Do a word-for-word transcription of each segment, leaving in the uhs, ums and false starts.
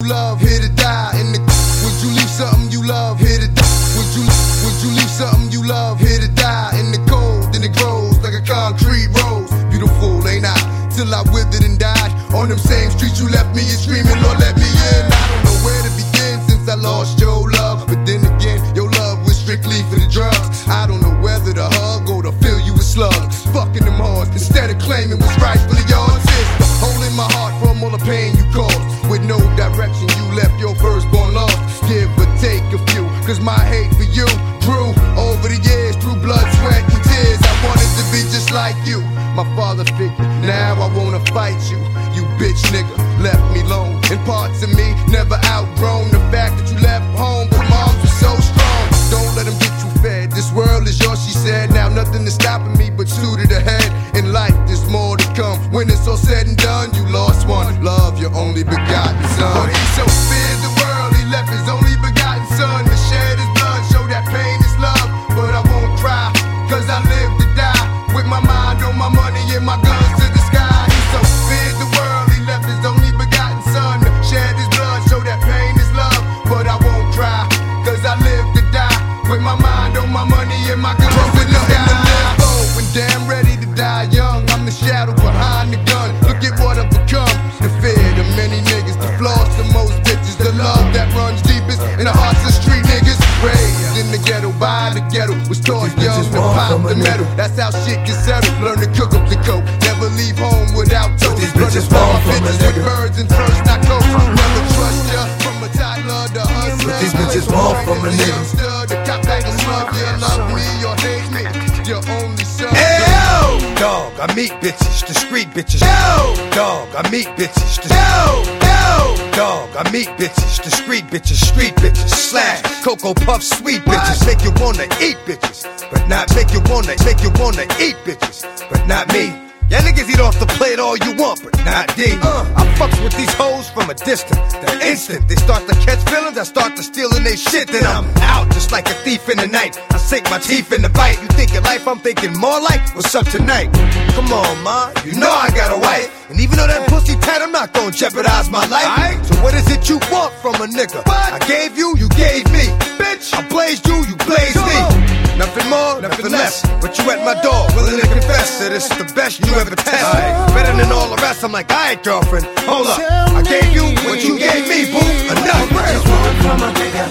love, here to die. In the would you leave something you love, here to die? Would you, would you leave something you love, here to die? In the cold, and it grows like a concrete rose. Beautiful, ain't I? Till I withered and died. On them same streets you left me, and screaming, Lord, let me in. I don't know where to begin since I lost your love. But then again, your love was strictly for the drugs. I don't know whether to hug or to fill you with slugs. Fucking them hard instead of claiming what's rightfully yours. It's holding my heart from all the pain you caused. With no direction, you left your firstborn lost. Give or take a few, cause my hate for you grew over the years through blood, sweat, and tears. I wanted to be just like you, my father figure. Now I wanna fight you, you bitch nigga. Left me alone, and parts of me never outgrown the fact that you left home, but moms were so strong. Don't let them get you fed. This world is yours, she said. Now nothing is stopping me but suited ahead. In life, there's more to come. When it's all said and done, you lost one. Love your only begotten son. But he so feared the world, he left his only begotten son to shed his blood, show that pain is love. But I won't cry, cause I live to die with my mind on my money and my guns to the sky. He so feared the world, he left his only begotten son to shed his blood, show that pain is love. But I won't cry, cause I live to die with my mind on my money and my guns to the sky. When damn ready to die young, I'm the shadow behind the gun. Look at what I've become. The fear of many niggas, the flaws of most bitches, the love that runs deepest in the hearts of street niggas. Raised in the ghetto, by the ghetto, was taught young to pop the metal. That's how shit gets settled. Learn to cook up the coke, never leave home without toast. These bitches fall from a nigga. With birds and first not coke. Never trust ya from a toddler to hustler. These bitches fall from a nigga. The cop that can love you, love me or hate me. Your only son. Yo, dog, I meet bitches, the street bitches. Yo, dog, I meet bitches. The yo, yo, dog, I meet bitches, the street bitches, street bitches. Slash, Cocoa Puff, sweet bitches. Make you wanna eat bitches, but not make you wanna, make you wanna eat bitches, but not me. Y'all niggas eat off the plate all you want, but not D. Uh, I fucks with these hoes from a distance. The instant they start to catch feelings, I start to stealing they shit. Then I'm out just like a thief in the night. I sink my teeth in the bite. You thinking life, I'm thinking more like what's up tonight. Come on, ma, you know I got a wife. And even though that pussy tight, I'm not gonna jeopardize my life. Right. So what is it you want from a nigga? What? I gave you, you gave me. Bitch, I blazed you, you blazed me. Nothing more, nothing less. But you at my door, willing to confess that it's the best you ever test. Right. Better than all the rest. I'm like, alright, girlfriend, hold up. I gave you what you gave me, boo. Enough. Just want from a nigga.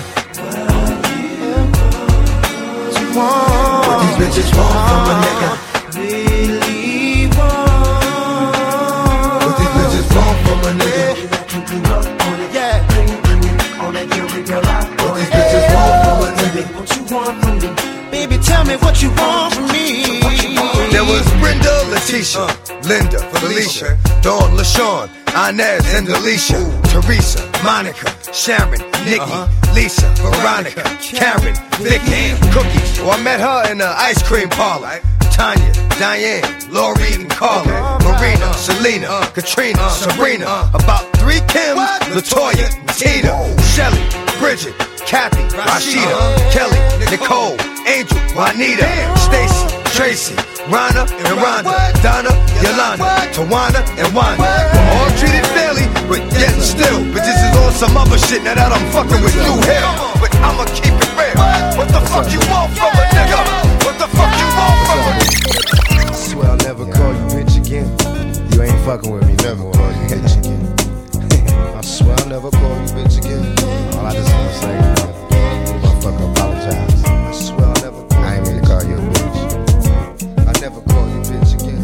What you want? What these bitches want from a nigga. Really want. What these bitches want from a nigga. Yeah. What these bitches want from a nigga. What you want from me? Baby, tell me what you want from me. There was Brenda, Leticia, uh, Linda, Felicia, Dawn, LaShawn, Inez, and Alicia, Teresa, Monica, Sharon, Nikki, uh-huh. Lisa, Veronica, Karen, Vicky, Cookies. Oh, I met her in the ice cream parlor. Tanya, Diane, Lori, and Carla, Marina, Selena, Katrina, Sabrina, about three Kims, Latoya, Tina, Shelly, Bridget, Kathy, Rashida, Kelly, Nicole, Angel, Juanita, Stacy, Tracy, Rhonda, and Rhonda, Donna, Yolanda, Tawana, and Wanda. We're all treated fairly, but yet still, bitches is on some other shit now that I'm fucking with you here. But I'ma keep it real. What the fuck you want from a nigga? What the fuck you want from a nigga? I swear I'll never call you bitch again. You ain't fucking with me, never call you bitch again. I swear I'll never call you bitch again. All I just wanna say is, motherfucker, apologize. I swear I'll never. I ain't mean to call you a bitch. I never call you bitch again.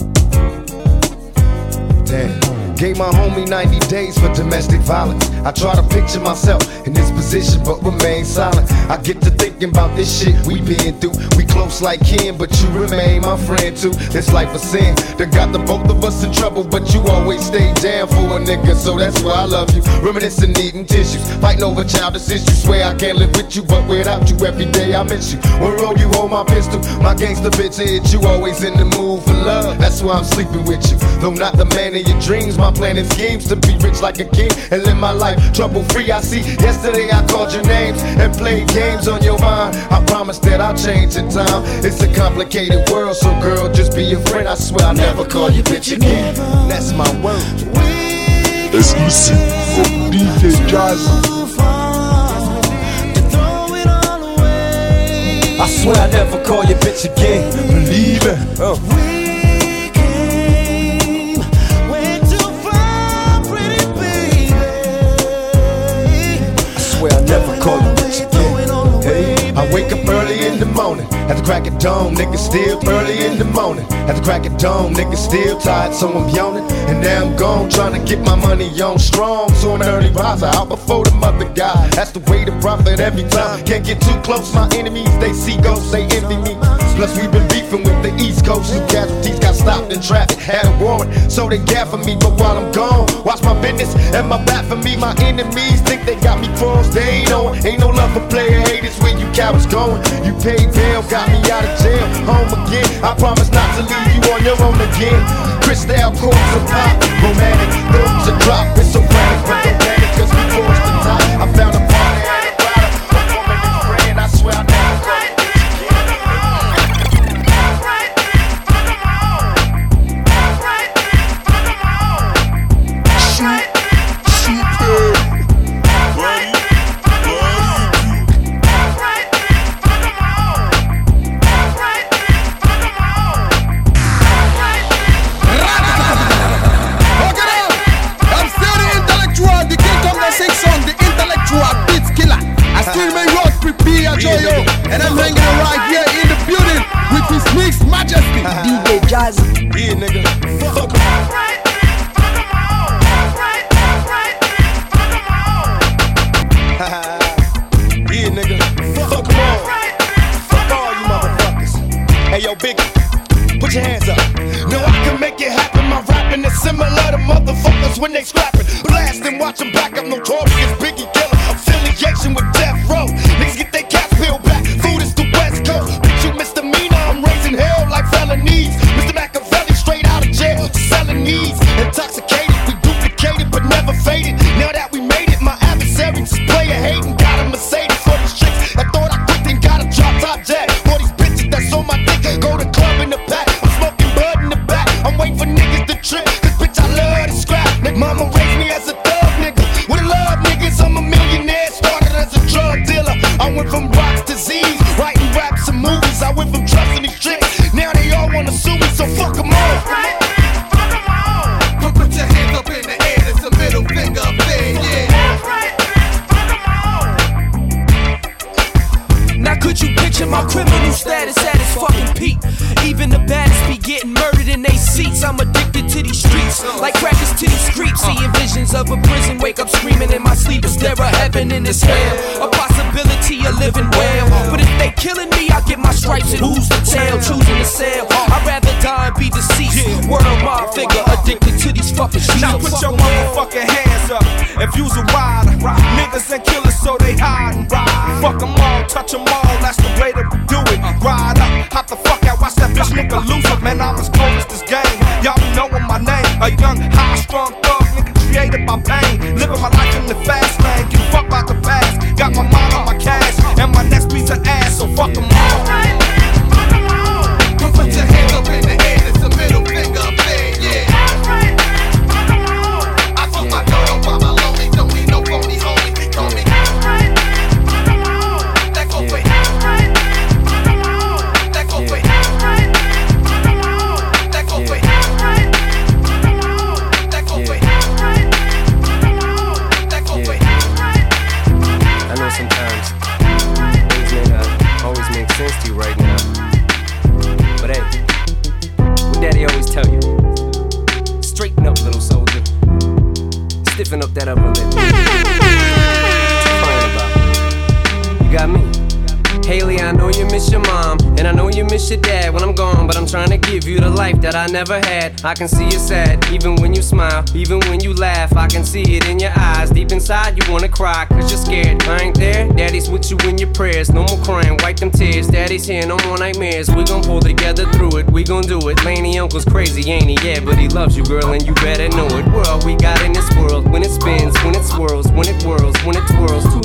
Damn. Gave my homie ninety days for domestic violence. I try to picture myself in this position, but remain silent. I get to thinking about this shit we been through. We close like kin, but you remain my friend too. This life of sin that got the both of us in trouble, but you always stay down for a nigga, so that's why I love you. Reminiscing, needing tissues, fighting over childish issues. Swear I can't live with you, but without you every day I miss you. On road you hold my pistol, my gangster bitch hit you. Always in the mood for love, that's why I'm sleeping with you. Though not the man of your dreams, my plan and schemes to be rich like a king and live my life trouble free. I see yesterday I called your names and played games on your mind. I promise that I'll change in time. It's a complicated world, so girl, just be a friend. I swear I'll never call you bitch again. That's my word. Exclusive from D J Jazzy. I swear I never call your bitch again. Believe it. Uh. We came, went too far, pretty baby. I swear I never call your bitch again. Hey, I wake up early in the morning. At the crack of dawn, niggas still early in the morning. At the crack of dawn, niggas still tired, so I'm yawning. And now I'm gone, trying to get my money on strong. So I'm an early riser, out before the mother guy. That's the way to profit every time. Can't get too close, my enemies, they see ghosts, they envy me. Plus we been beefing with the East Coast. New casualties got stopped in traffic, had a warrant, so they gap for me. But while I'm gone, watch my business and my back for me. My enemies think they got me crossed, they ain't knowing. Ain't no love for player haters when you cowards going. You paid bail, got me out of jail, home again. I promise not to leave you on your own again. Crystal corpse of pop, romantic, throws a drop. It's so frantic, but don't panic, cause we forced the top. I found a party at a rider, a woman and friend. I swear I never call it. And I'm hanging right here in the building with His Mixed Majesty D J Jazzy. Yeah, nigga. Fuck em. Yeah, nigga. Fuck em all. Fuck all you motherfuckers. Hey, yo, Biggie, put your hands up. No, I can make it happen. My rapping is similar to motherfuckers when they scrapping. Blast and watch them back. I'm notorious Biggie killer. Affiliation with Death Row. Niggas get their cats peeled back. Food is the West Coast. Bitch, you misdemeanor. I'm raising hell like felonies. Mister Machiavelli straight out of jail. Selling these. Intoxicated. We duplicated but never faded. Now that we made it, my adversaries is player hating. Got a Mercedes for these chicks. I thought I quit and got a drop top jet. For these bitches that's on my dick. Go to club in the back. I'm smoking bud in the back. I'm waiting for niggas to trip. Cause bitch, I love to scrap. Mama raised me as a thug nigga. With a love niggas, I'm a millionaire. Started as a drug dealer. I went from rocks to Z's, writing raps and movies. I went from trusting these tricks. Now they all wanna sue me, so fuck them all. Put your hands up in the air, it's a middle finger up there, yeah. Now could you picture my criminal status at its fucking peak? Even the baddest be getting murdered in they seats. I'm addicted to these streets, like crackers to these creeps. Seeing visions of a prison, wake up screaming in my sleep. Is there a heaven in this hell? A possibility of living well. But if they killing me, I get my stripes and who's the tail? Choosing to sell, I'd rather die and be deceased. World my figure, addicted to these fucking streets. Now put your motherfucking hands up if you's a rider. Niggas ain't killers, so they hiding. Fuck them all, touch them all, that's the way to do it. Ride up, hop the fuck out, watch that bitch nigga lose it. Man, I'm as cold as this game. Y'all be knowing my name. A young, high, strong thug nigga created by pain. Living my life in the fast lane. Give a fuck about the past. Got my mind on my cash and my next piece of ass, so fuck them all. Put your hands up in the air, it's a middle finger up there, yeah. I took my dough by my lonely, don't need no phony homie. They call me that go away. That go away. That go away. That go away. That go away. I know sometimes things may not always make sense to you right now. But hey, what daddy always tell you? Straighten up, little soldier. Stiffen up that upper lip. What you crying about? You got me. Haley, I know you miss your mom, and I know you miss your dad when I'm gone, but I'm trying to give you the life that I never had. I can see you sad, even when you smile, even when you laugh. I can see it in your eyes, deep inside you wanna cry, cause you're scared. I ain't there, daddy's with you in your prayers. No more crying, wipe them tears. Daddy's here, no more nightmares. We gon' pull together through it, we gon' do it. Laney uncle's crazy, ain't he? Yeah, but he loves you, girl, and you better know it. We're all we got in this world. When it spins, when it swirls, when it whirls, when it twirls. Two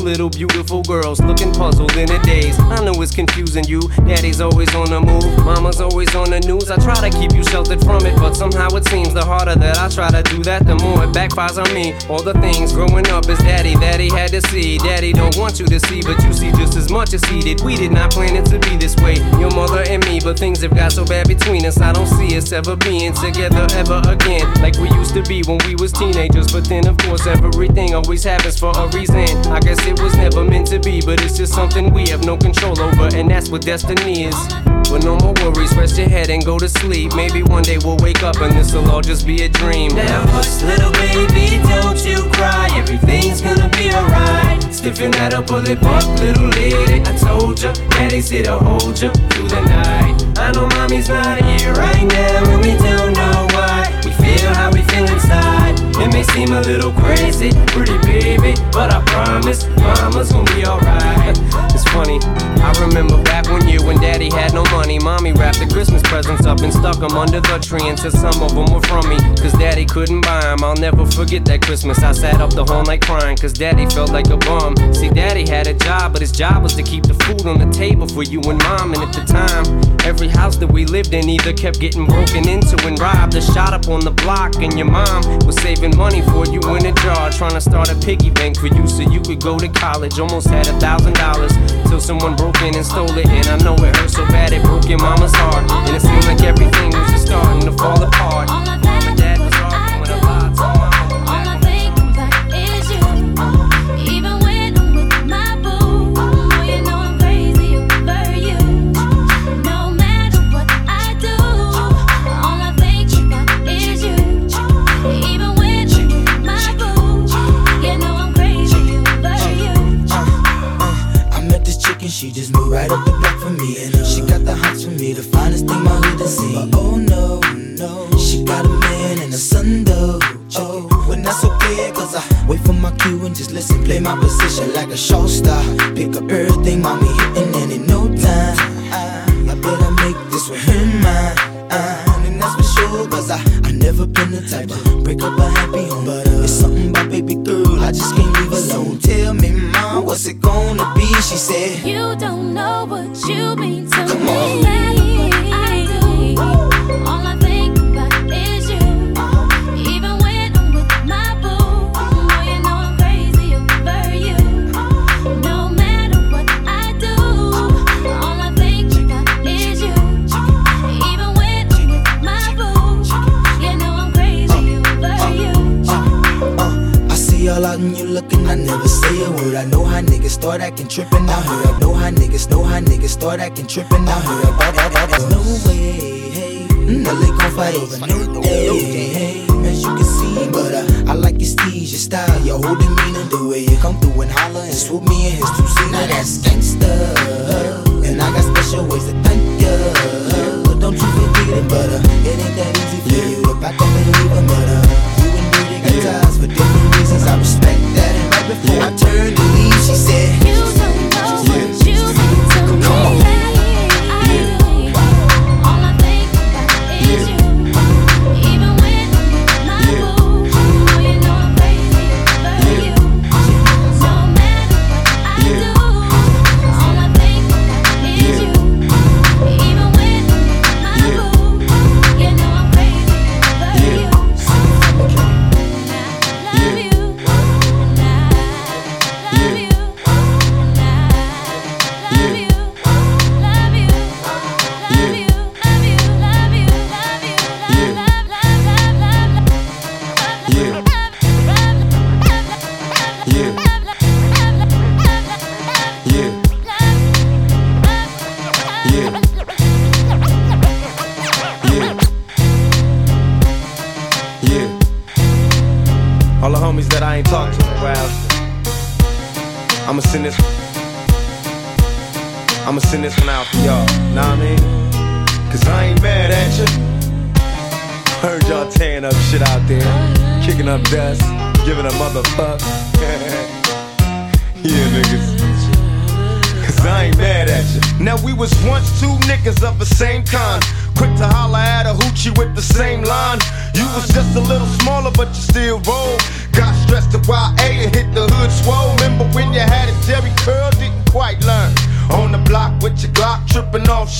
little beautiful girls looking puzzled in a daze. I know it's confusing you. Daddy's always on the move, mama's always on the news. I try to keep you sheltered from it, but somehow it seems the harder that I try to do that, the more it backfires on me. All the things growing up is daddy that he had to see. Daddy don't want you to see, but you see just as much as he did. We did not plan it to be this way, your mother and me, but things have got so bad between us. I don't see us ever being together ever again, like we used to be when we was teenagers. But then of course everything always happens for a reason. I guess it was never meant to be, but it's just something we have no control over, and that's what destiny is. But no more worries, rest your head and go to sleep. Maybe one day we'll wake up and this'll all just be a dream. Now hush, little baby, don't you cry. Everything's gonna be alright. Stiffen that up, pull it up, little lady. I told ya, daddy's here to hold ya through the night. I know mommy's not here right now, and we don't know why. We feel how we feel inside. It may seem a little crazy, pretty baby, but I promise mama's gonna be alright. It's funny, I remember back one year when daddy had no money. Mommy wrapped the Christmas presents up and stuck them under the tree and said some of them were from me, cause daddy couldn't buy them. I'll never forget that Christmas. I sat up the whole night crying cause daddy felt like a bum. See, daddy had a job, but his job was to keep the food on the table for you and mom. And at the time, every house that we lived in either kept getting broken into and robbed or shot up on the block. And your mom was saving money for you in a jar, trying to start a piggy bank for you so you could go to college. Almost had a thousand dollars till someone broke in and stole it. And I know it hurt so bad it broke your mama's heart. And it seemed like everything was just starting to fall apart. Mom and dad was arguing with a lot to mama. All I think about is you. Even when I'm with my boo, oh, you know I'm crazy over you. No matter what I do, all I think about is you. Even when I'm with my boo, you know I'm crazy over you. I met this chick and she just moved right up the block for me, and uh, she got the hots for me, the finest thing my hood has seen. But oh no, no, she got a man and a son though. Oh, when that's okay, cause I wait for my cue and just listen, play my position like a show star. Pick up everything, mommy hitting, and in no time I, I better make this with her mine. Uh, and that's for sure, cause I, I never been the type to break up a happy home. But uh, it's something about baby girl, I just can't leave alone. Tell me, mom, what's it gonna be? She said, you don't know what you mean to Come me. on. I do. All I think about is you. Even when I'm with my boo, oh, you know I'm crazy over you. No matter what I do, all I think about is you. Even when I'm with my boo, you know I'm crazy over you. Uh, I see all out and you looking, I never say a word. I know how niggas start acting trippin', I heard. I know how niggas, know how niggas start acting trippin', I heard. But there's no way, hey, no they gon' fight over no day, hey, as you can see. But uh, I like your steez, your style, your whole demeanor, the way you come through and holler and swoop me in his two-seater. Now that's gangsta, and I got special ways to thank ya. But don't you forget it, but uh, it ain't that easy for you to back up and leave him. But uh, you and Dirty got ties for different reasons. I respect that. And right before I turned to leave, she said, you don't know what you mean to me. Come on. I do. All I think about is you. Even when I'm with my boo, oh, you know I'm crazy over you. No matter what I do, all I think about is you. Even when I'm with my boo, you know I'm crazy over you. I love you. All the homies that I ain't talked to in a while, I'ma send this I'ma send this one out for y'all, know what I mean? Cause I ain't mad at you. Heard y'all tearing up shit out there, kicking up dust, giving a motherfuck. Yeah, niggas. Cause I ain't mad at you. Now we was once two niggas of the same kind, quick to holler at a hoochie with the same line. You was just a little smaller, but you still roll. Got stressed to Y A and hit the hood swole. Remember when you had it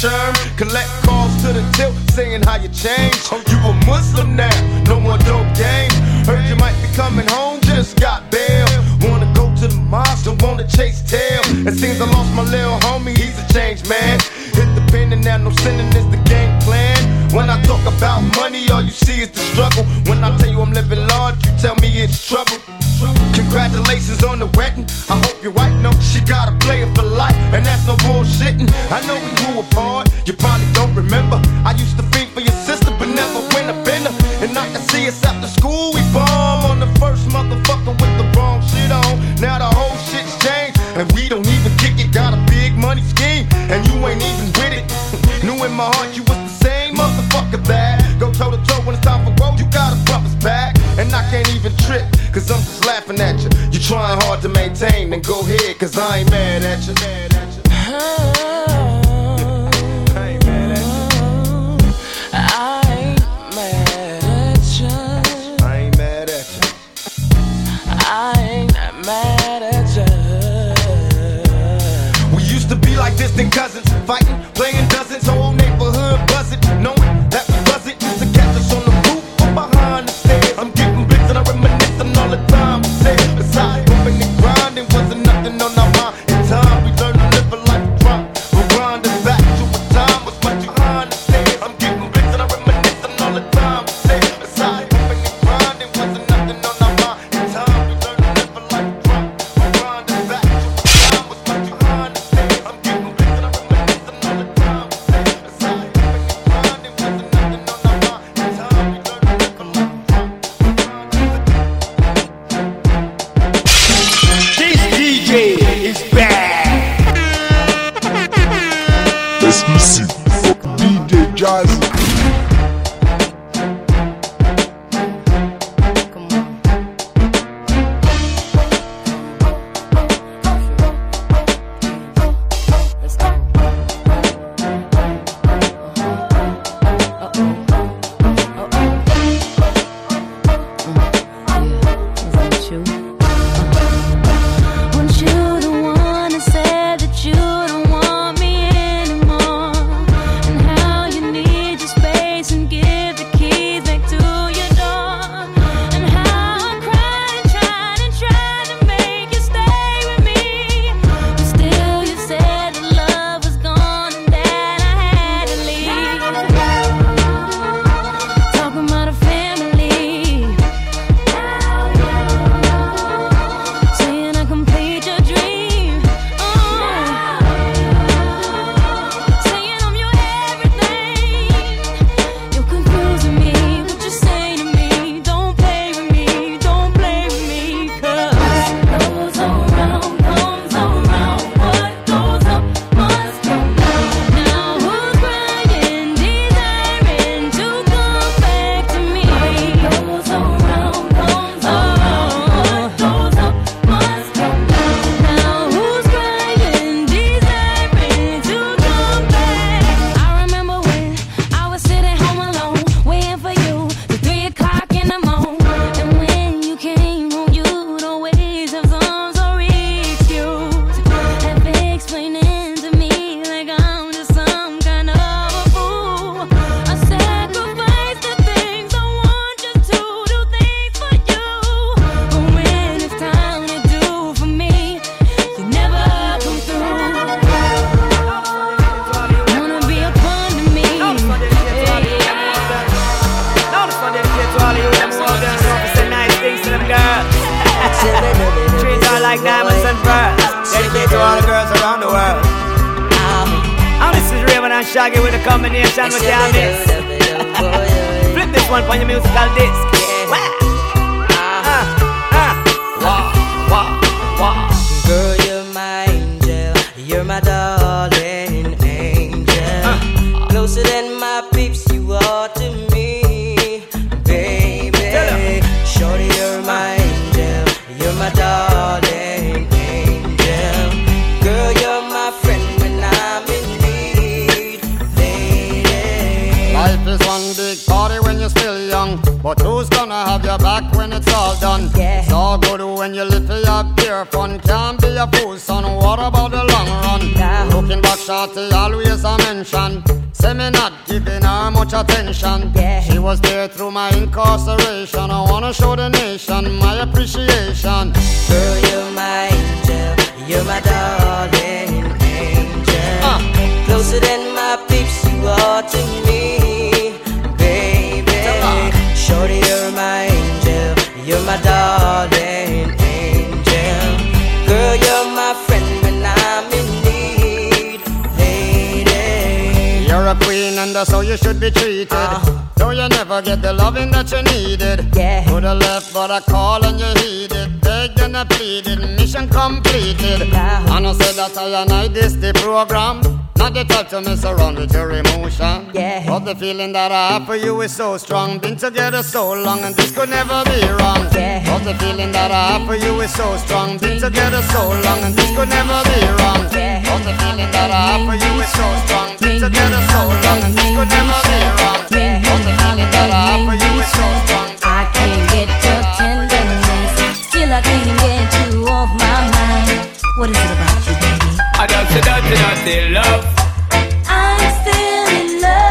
churn. Collect calls to the tilt, saying how you changed. You a Muslim now, no more dope games. Heard you might be coming home, just got bail. Wanna go to the mosque, don't wanna chase tail. It seems I lost my little homie, he's a changed man. Hit the pen and now no sinning is the game plan. When I talk about money, all you see is the struggle. When I tell you I'm living large, you tell me it's trouble. Congratulations on the wedding, I hope your wife knows she gotta play it for life, and that's no bullshitting. I know we grew apart, you probably don't remember. I used to think for your sister, but never went up in her. And I can see us after school, we bomb on the first motherfucker with the wrong shit on. Now the whole shit's changed, and we don't even kick it. Got a big money scheme, and you ain't even with it. Knew in my heart you was the same motherfucker that go toe to toe when it's time for road, you gotta bump us back. And I can't even trip, cause I'm just laughing at you. You trying hard to maintain, then go ahead, cause I ain't mad at you. Mad at you. I ain't mad at you. I ain't mad at you. I ain't mad at you. I ain't mad at you. We used to be like distant cousins, fighting, playing dozens, whole neighborhood buzzing, knowing that we wasn't used to catch us on the roof or behind the stairs. I'm getting bits and I reminisce on all the time we said. Besides moving and grinding, wasn't nothing on our mind. In time we learned to live a life of crime. We're grinding back to a time was much behind the stairs. I'm getting bits and I reminisce on all the time we said. Besides moving and grinding, wasn't nothing on our mind. In time we learned to live a life of crime. We're grinding back to a time was much behind the stairs. I'm getting bits and I reminisce on all the time we said. Besides moving and grinding, wasn't nothing on our mind. In time we learned to live a life of crime. This D J is back. Exclusive for D J Jazzy. Weren't you the one that said that you don't want me anymore? And how you need your space and give the keys back to your door? And how I cried and tried and tried to make you stay with me, but still you said the love was gone and that I had to leave. Talking about a family, saying I complete your dream. Oh, saying I'm your everything. You're confusing me, what you say to me. Don't play with me, don't play with me. Cause goes around, comes around. What goes up must come down. Now who's crying, desiring to come back to me? Goes around, comes around. What goes up must come down. Now who's crying, desiring to come back? I remember when I was sitting home alone, waiting for you till three o'clock in the morning. And when you came home, you'd always have some sorry excuse. Have been explaining to me like I'm just some kind of a fool. I sacrifice the things I want just to do things for you. But when it's time to do for me, you never come through. Wanna be a fun to me. Treat her like diamonds and pearls. Dedicate to all the girls around the world. And this is Raven and Shaggy with a combination with their mix. Flip this one on your musical disc. Wah. Ah, ah. Wah, wah, wah. Girl, you're my angel, you're my darling angel. Closer than my peeps, you are to me, baby. Shorty, you're my angel, you're my darling angel. Girl, you're my friend when I'm in need, lady. Life is one big party when you're still young, but who's gonna have your back when it's all done? Yeah. It's all good when you live for your pure fun. Can't be a fool, son. What about the long run? Nah. Looking back shorty always a mention. Say me not giving her much attention. Yeah. She was there through my incarceration. I wanna show the nation my appreciation. Girl, you're my angel, you're my darling angel. uh. Closer than my peeps, you are to me, baby. uh. Shorty, you're my angel, you're my darling angel. Girl, you're my friend when I'm in need, lady. You're a queen and that's how you should be treated. uh. Though you never get the loving that you needed. Yeah. Could have left but I called and you heeded. Begged and I pleaded, mission completed. Yeah. And I said that I and I this the program. Not the type to mess around with your emotion. Yeah. But the feeling that I have for you is so strong. Been together so long and this could never be wrong. Yeah. But the feeling that I have for you is so strong. Been together so long and this could never be wrong. Yeah. But the feeling that I have for you is so strong. Been together so long and this could never be wrong. Yeah. But the feeling that I have for you is so strong. I can't get your tenderness, still I can't get you off my mind. What is it about you, baby? I don't say dirty, dirty love. I'm still in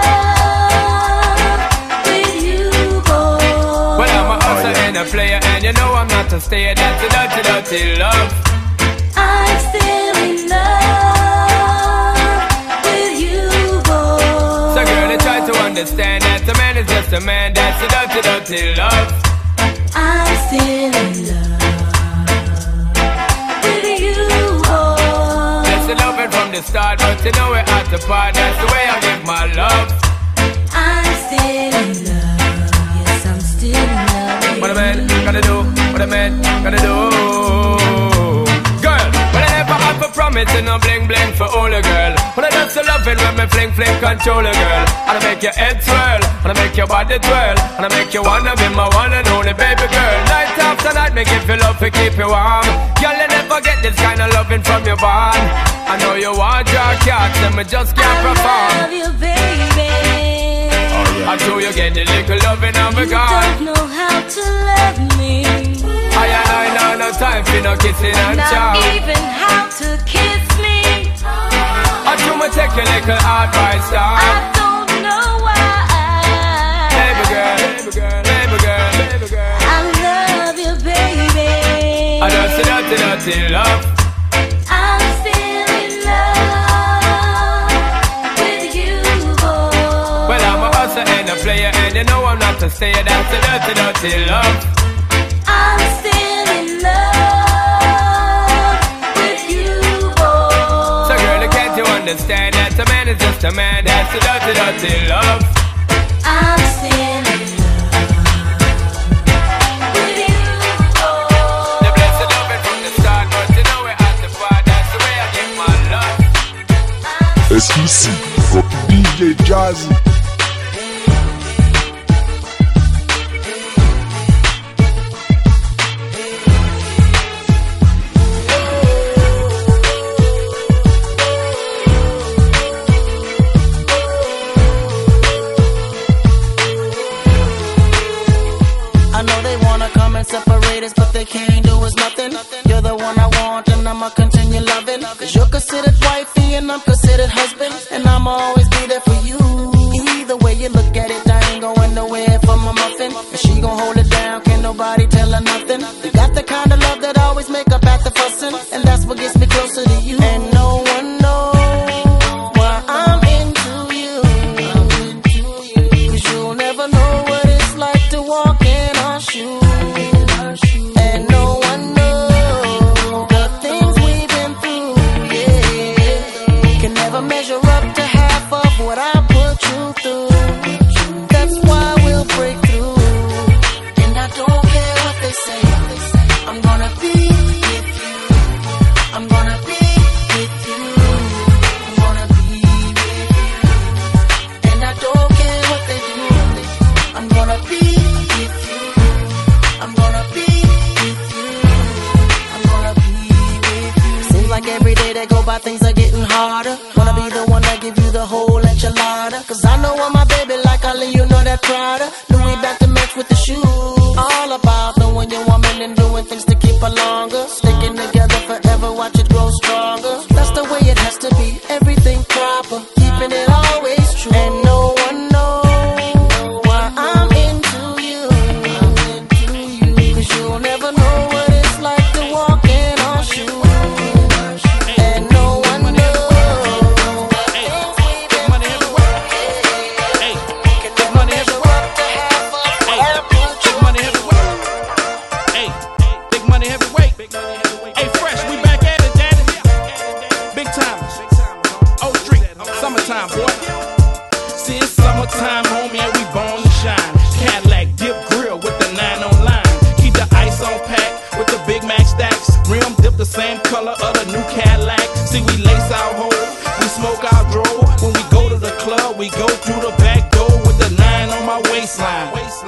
love with you, boy. Well, I'm a hustler and a player, and you know I'm not a stayer. That's a dirty, dirty love. I'm still in love with you, boy. So girl, I try to understand that a man is just a man. That's a dirty, dirty love. I'm still in love with you, boy. That's the loving from the start, but you know we're at the part. That's the way I give my love. I'm still in love. Yes, I'm still in love with What a man gotta do, what a man gotta do. Girl, well I never have a promise and no bling bling for all a girl. But I just love it when me fling fling control a girl. And I make your head swirl, and I make your body twirl, and I make you wanna be my one and only baby girl. Night after night, me give you love to keep you warm. Girl, you never get this kind of loving from your bond. I know you want your cat, and me just can't I perform. love you, baby. I show you get the little loving of a You God. don't know how to love me. I and I know no time for no kissing and Not chow. even how to kiss me. I do me take a little advice, I dog. don't know why. Baby girl, baby girl, baby girl, baby girl. I love you, baby. I don't see dirty, dirty love. I'm still in love with you, boy. Well, I'm a hustler and a player, and you know I'm not a stayer. That's a dirty, dirty love. I'm still in love with you, boy. So girl, can't you understand that a man is just a man? That's a dirty, dirty love. I'm still in love with you, boy. The blessed loving from the start, but you know we're at the part. That's the way I give my love. Exclusive from D J Jazzy. I know they wanna come and separate us, but they can't do us nothing. You're the one I want and I'ma continue loving. Cause you're considered wifey and I'm considered husband. And I'ma always be there for you. Either way you look at it, I ain't going nowhere for my muffin. And she gon' hold it down, can't nobody tell her nothing. We got the kind of love that always make up at the fussing. And that's what gets me closer to you. And no one knows why I'm into you. Cause you'll never know what it's like to walk in our shoes. And no one knows the things we've been through, yeah. Can never measure up to half of what I put you through. That's why we'll break through. And I don't care what they say. I'm gonna be with you. I'm gonna be with you. I'm gonna be with you. And I don't care what they do. I'm gonna be with you. I'm gonna be with you. I'm gonna be with you. Seems like every day that go by things are getting harder. Wanna be the one that give you the whole enchilada. Cause I know I'm my baby like Ali, you know that Prada. Louis back to match with the shoes. All about knowing your woman and doing things to keep her longer. Sticking together forever, watch it grow stronger. That's the way it has to be. Everything same color of the new Cadillac. See, we lace our hole, we smoke our dro. When we go to the club, we go through the back door with the nine on my waistline.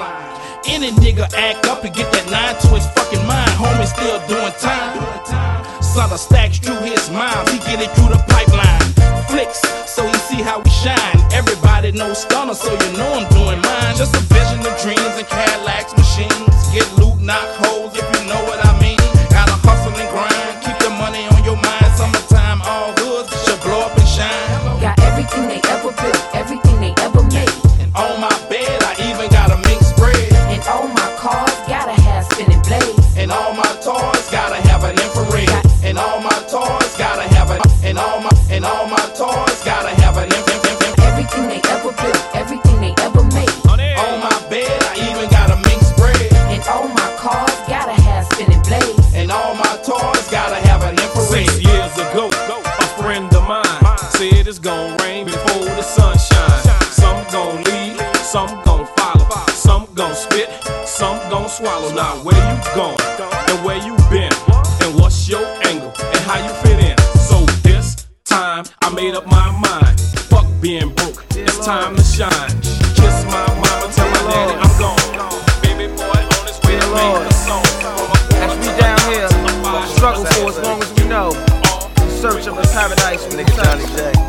Any nigga act up and get that nine to his fucking mind. Homie still doing time. Son of Stacks drew his mind, he get it through the pipeline. Flicks, so you see how we shine. Everybody knows Stunner, so you know I'm doing mine. Just a vision of dreams and Cadillacs, machines. Get loot, knock holes, if you know what I mean. Gotta hustle and grind, keep the money on your mind. Summertime, all hoods should blow up and shine. Got everything they ever built, everything they ever made. And on my bed, I even got a mink spread. And all my cars gotta have spinning blades. And all my toys gotta have an infrared. And all my toys gotta have a. And all my and all my toys gotta have an infrared. Everything they ever built, everything they ever made. On my bed, I even got a mink spread. And all my cars gotta have spinning blades. And all my toys gotta have an infrared. Six years ago, a friend of mine said it's gon' rain before the sun shines. Some gon' lead, some gon' follow, some gon' spit, some gon' swallow. Now where you going, and where you been, and what's your angle, and how you fit in? So this time I made up my mind. Fuck being broke, it's time to shine. Kiss my mama, tell my daddy I'm gone. Baby boy on his way to make the song. As we down here, struggle for as long as we know. In search of a paradise we can touch.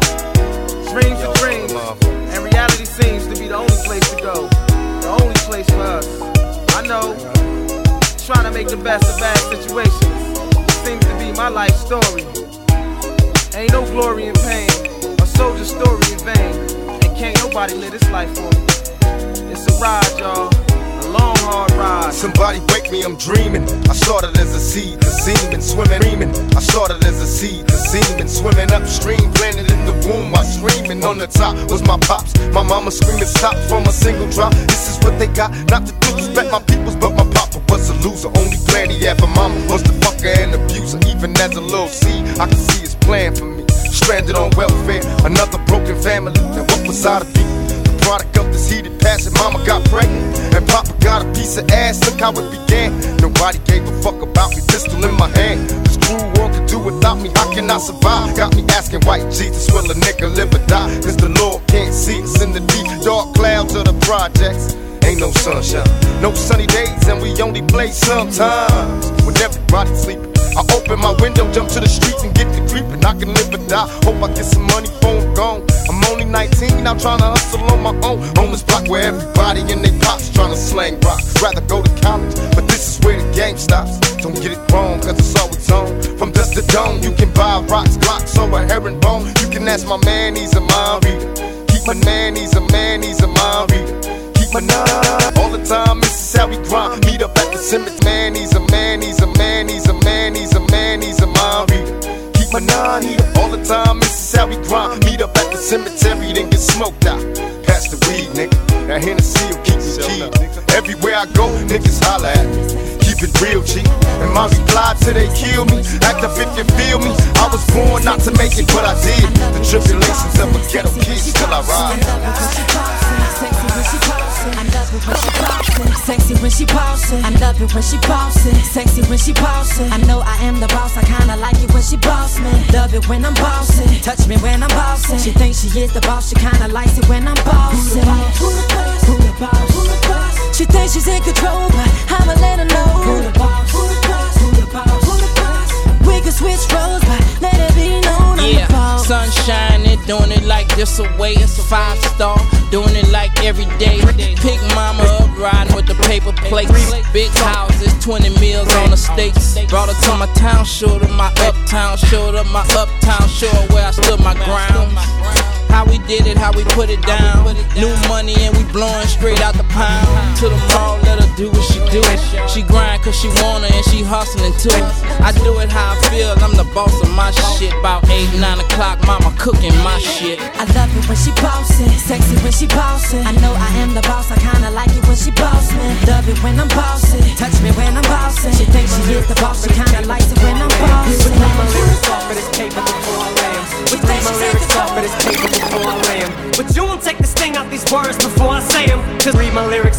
Dreams are dreams, and reality seems to be the only place to go. The only place for us. I know, trying to make the best of bad situations seems to be my life story. Ain't no glory in pain, a soldier's story in vain. And can't nobody live this life for me. It's a ride, y'all. Long, hard ride. Somebody wake me, I'm dreaming. I started as a seed, the semen swimming, dreaming. I started as a seed, the semen swimming upstream, planted in the womb while screaming. On the top was my pops, my mama screaming stop from a single drop. This is what they got, not to disrespect my peoples, but my papa was a loser. Only plan he had for mama was the fucker and abuser. Even as a little seed, I could see his plan for me. Stranded on welfare, another broken family. And what was I to be? Product of this heated passion, mama got pregnant and papa got a piece of ass, look how it began. Nobody gave a fuck about me, pistol in my hand. This cruel world could do without me, how can I survive? Got me asking white Jesus, will a nigga live or die? Cause the Lord can't see us in the deep dark clouds of the projects. Ain't no sunshine, no sunny days, and we only play sometimes when everybody's sleeping. I open my window, jump to the streets and get to creeping. I can live or die, hope I get some money before I'm gone. I'm only nineteen, I'm trying to hustle on my own. On this block where everybody and they pops trying to slang rocks. Rather go to college, but this is where the game stops. Don't get it wrong, cause it's always on. From dust to dawn, you can buy rocks, glocks, or a herringbone. You can ask my man, he's a mind reader. Keep my man, he's a man, he's a mind reader. Keep my nine all the time, this is how we grind. Meet up at the cemetery, man, he's a man, he's a man, he's a man, he's a man, he's a mind reader. Keep my nine heater all the time, this is how we grind. Meet up at the cemetery, then get smoked out. Pass the weed, nigga, that Hennessy will keep me keyed. Everywhere I go, niggas holla at me. Keep it real, G. And my reply till they kill me. Act up if you feel me. I was born not to make it, but I did. The tribulations of a ghetto kid, still I ride. Sexy when she bossin', I love it when she bossin'. Sexy when she bossin', I know I am the boss. I kinda like it when she boss me. Love it when I'm bossin', touch me when I'm bossin'. She thinks she is the boss, she kinda likes it when I'm bossin'. Who the boss? Who the boss? Who the boss? She thinks she's in control, but I'ma let her know. Who the boss? Who the boss? Who the boss? Who the boss? We could switch roles, but let it be known I'm yeah, the boss. sunshine, it doing it like this away. It's a five star, doing it like every day. Pick mama up, riding with the paper plates. Big houses, twenty meals on the steaks. Brought her to my town, showed her my uptown, showed her my uptown, showed her where I stood my ground. How we did it, how we put it down. New money and we blowing straight out the pound. To the mall, let her do what she do. She grind cause she wanna and she hustling too. I do it how I feel, I'm the boss of my shit. About eight, nine o'clock, mama cooking my shit. I love it when she bossin', sexy when she bossin'. I know I am the boss, I kinda like it when she boss me. Love it when I'm bossin', touch me when I'm bossin'. She thinks she is the boss, she kinda likes it when I'm bossin'. My lyrics off of this paper before I lay 'em. With my lyrics off of this paper before I lay 'em. But you won't take the sting out these words before I say 'em. Cause read my lyrics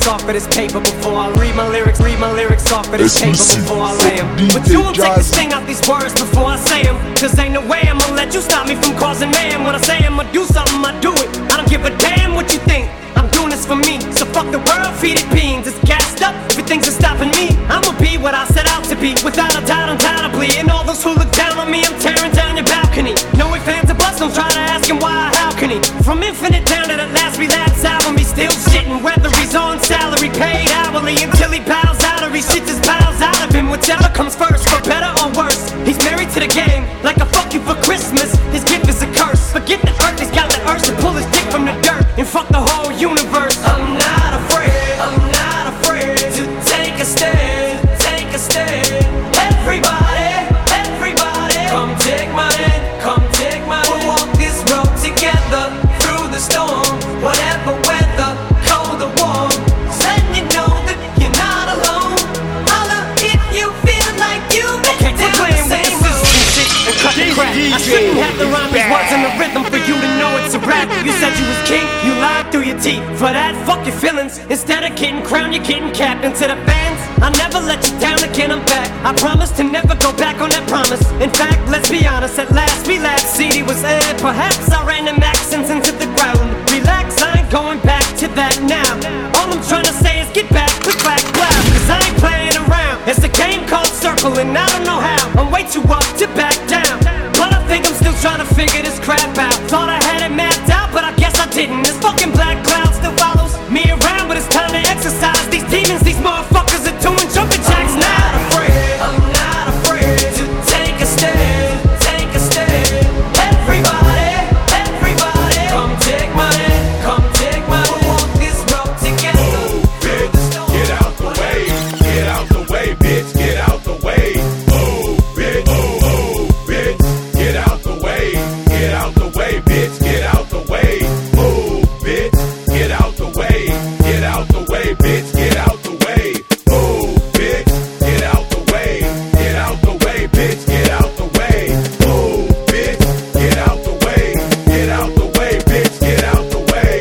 lyrics off of this paper before I read my lyrics, read my lyrics off of this paper before I lay them. But you won't take the sting out these words before I say them. Cause ain't no way I'ma let you stop me from causing mayhem. When I say I'ma do something, I do it. I don't give a damn what you think. I'm doing this for me, so fuck the world, feed it beans. It's gassed up, everything's stopping me. I'ma be what I set out to be, without a doubt, undoubtedly. And all those who look down on me, I'm tearing down your balcony. No ifs, ands, or buts, don't try to ask him why, how can he? From infinite down to the last relapse album, he's still shitting. Whether he's on salary, paid hourly, until he bows out or he shits his bowels out of him. Whichever comes first, for better or worse. He's married to the game, like a fuck you for Christmas. His gift is a curse. Forget the earth, he's got the urge to pull his dick from the dirt and fuck the whole universe. I'm not afraid, I'm not afraid to take a stand, take a stand. Everybody, everybody, come take my hand, come take my hand. We'll walk this road together through the storm, whatever weather, cold or warm. Letting you know that you're not alone. Holla if you feel like you've been down the same road. And cut the crap. I shouldn't have to rhyme these words in the rhythm for you to know it's a rap. You said you was king, you lied through your teeth. For that, fuck your feelings. Instead of getting crowned, you're getting capped. And to the fans, I'll never let you down again, I'm back. I promise to never go back on that promise. In fact, let's be honest, at last we last C D was aired. Perhaps I ran them accents into the ground. Relax, I ain't going back to that now. All I'm trying to say is get back with black cloud. Cause I ain't playing around. It's a game called Circle and I don't know how. I'm way too up to back down. But I think I'm still trying to figure this crap out. Thought I had it mapped out, but I guess I didn't. This fucking black cloud still follows me around, but it's time to exercise these demons. These motherfuckers are doing jumping jacks now. I'm not afraid, I'm not afraid to take a stand, take a stand. Everybody, everybody, come take my hand, come take my hand. We'll walk this road together. Oh, bitch, get out the way, get out the way, bitch, get out the way. Oh, bitch, oh, oh, bitch, get out the way, get out the way, bitch, get out the way. Oh, bitch, get out the way, get out the way, bitch, get out the way. Oh, bitch, get out the way, get out the way, bitch, get out the way. Oh, bitch, get out the way, get out the way, bitch, get out the way.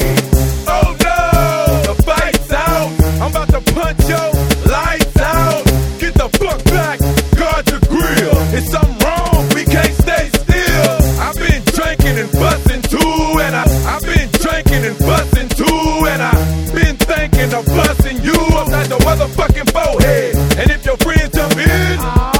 Oh no, the fight's out. I'm about to punch your lights out. Get the fuck back, guard your grill. Is something wrong? We can't stay still. I've been drinking and busting too, and I, I've been drinking and busting too, and I've been thinking of busting you upside the motherfucking forehead. And if your friends jump in,